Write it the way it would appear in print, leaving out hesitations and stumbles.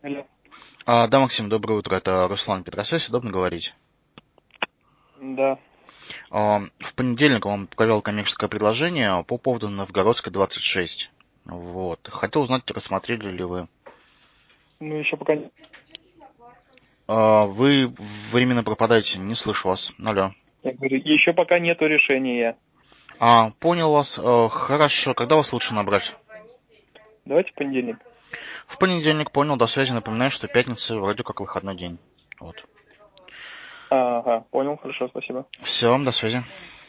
Алло. Да, Максим, доброе утро. Это Руслан Петросвязь. Удобно говорить. Да. В понедельник вам провел коммерческое предложение по поводу Новгородской 26. Вот. Хотел узнать, рассмотрели ли вы. Ну, еще пока не. Вы временно пропадаете, не слышу вас. Алло. Я говорю, еще пока нету решения. Понял вас. Хорошо. Когда вас лучше набрать? Давайте в понедельник. В понедельник, понял. До связи. Напоминаю, что пятница вроде как выходной день. Вот. Ага, понял, хорошо, спасибо. Все, до связи.